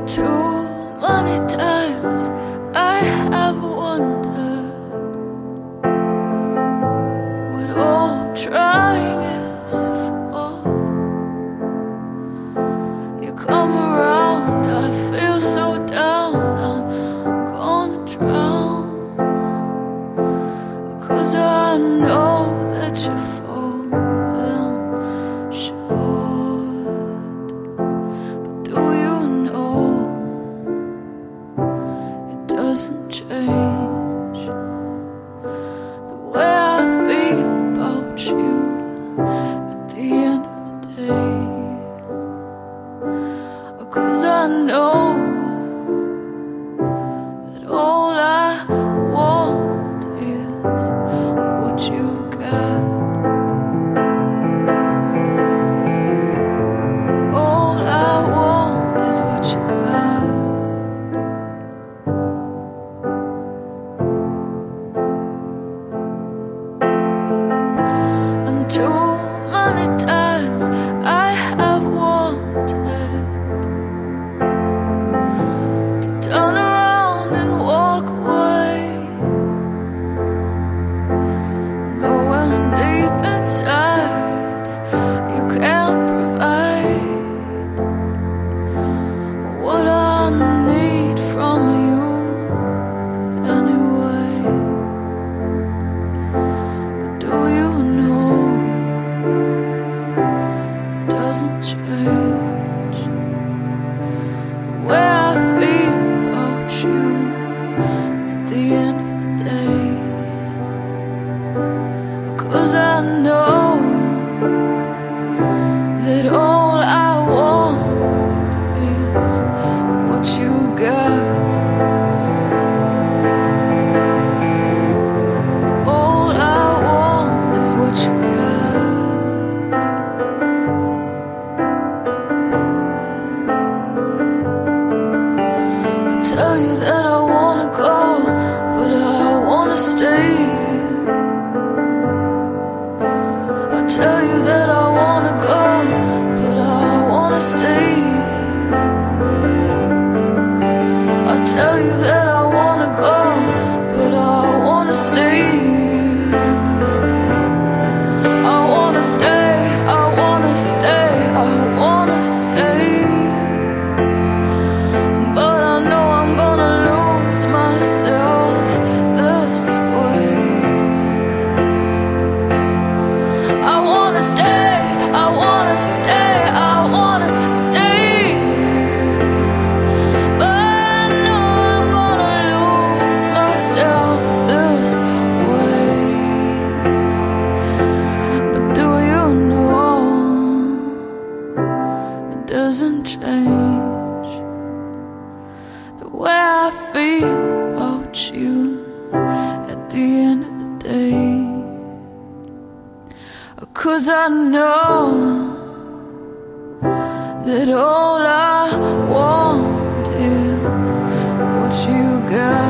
Too many times I have wondered what all trying is for. You come around, I feel so down, I'm gonna drown, 'cause I know that you're falling short. But do you know it doesn't change the way I feel about you at the end of the day? 'Cause I know that all I want is what you got. All I want is what you got. And too many times I have wanted to turn around and walk away, knowing deep inside you can't provide what I need from you anyway. But do you know it doesn't change the way I feel about you at the end of the day? 'Cause I know that all I want is what you got. All I want is what you got. I tell you that I wanna go, but I wanna stay. I tell you that I wanna go, but I wanna stay. I tell you that I wanna go, but I wanna stay. I wanna stay, I wanna stay, I wanna stay. But I know I'm gonna lose myself this way. I wanna stay, I wanna stay, I wanna stay. But I know I'm gonna lose myself this way. But do you know it doesn't change the way I feel about you at the end of the day? 'Cause I know that all I want is what you got.